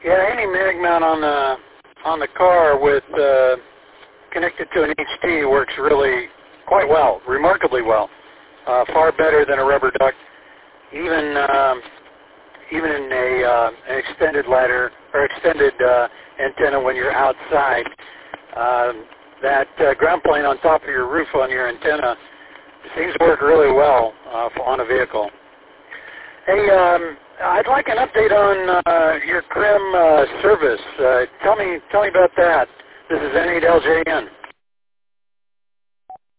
Yeah, any mag mount on the car with connected to an HT works really quite well, remarkably well, far better than a rubber duck. Even in an extended ladder or extended antenna when you're outside, that ground plane on top of your roof on your antenna seems to work really well on a vehicle. Hey, I'd like an update on your CRIM service. Tell me about that. This is N8LJN.